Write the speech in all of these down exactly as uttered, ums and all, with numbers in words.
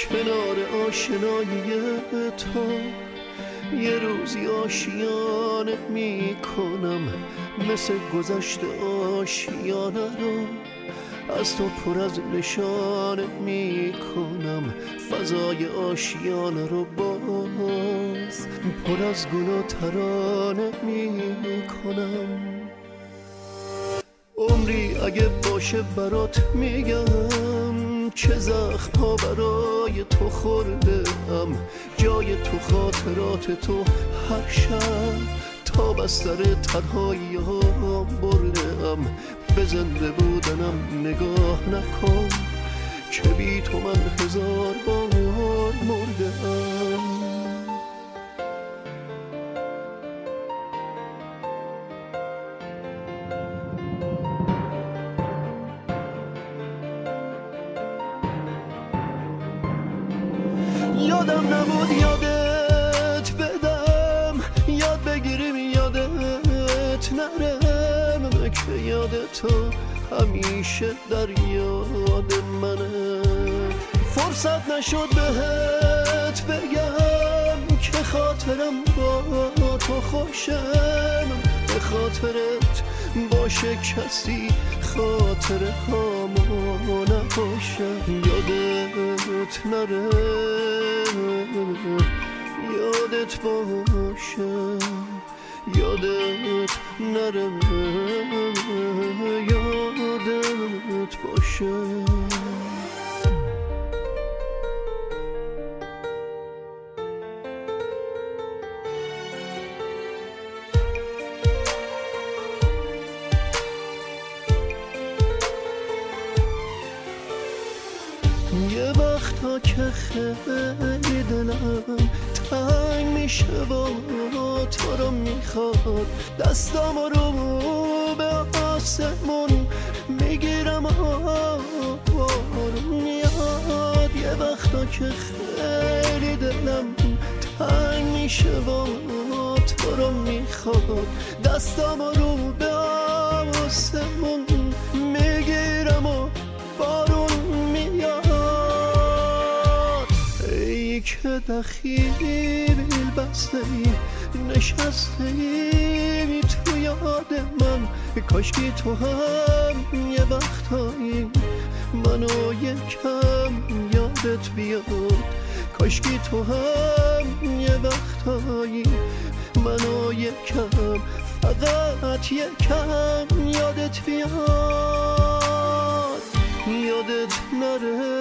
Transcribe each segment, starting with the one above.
کنار آشنایی تو یه روزی آشیانه میکنم، مثل گذشت آشیانه رو از تو پر از نشانه میکنم، فضای آشیانه رو باز پر از گل و ترانه میکنم. عمری اگه باشه برات میگم چه زخم ها برای تو خوردم، جای تو خاطرات تو هر شب تا بستر تنهایی ها بردم. به زنده بودنم نگاه نکن که بی تو من هزار بار مردم. یادم نبود یادت بدم، یاد بگیریم یادت نرم، که یاد تو همیشه در یاد منه. فرصت نشد بهت بگم که خاطرم با تو خوشم، به خاطرت باشه کسی خاطره هامو نباشم. یادت نره یادت باشه، یادت نره یادت باشه. یه وقتا که خیلی دلم تنگ میشه و تو رو میخواد، دستم رو به آسمون میگیرم بارون میاد. یه وقتا که خیلی دلم تنگ میشه و تو رو میخواد، دستم رو به آسمون میگیرم و بارون میاد. ای که دخیل بسته ای نشسته ای تو یاد من، کاشکی تو هم یه وقتایی منو یکم یادت بیاد، کاشکی تو هم یه وقتایی منو یکم فقط یکم یادت بیاد. یادت نره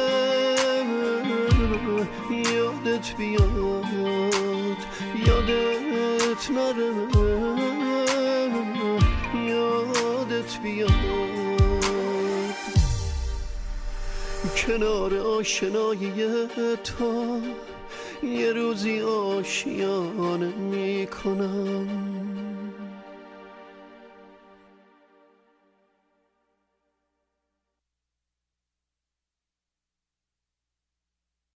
یادت بیاد، یادت نره یادت بیاد. کنار آشنایی تو یه روزی آشیانه میکنم،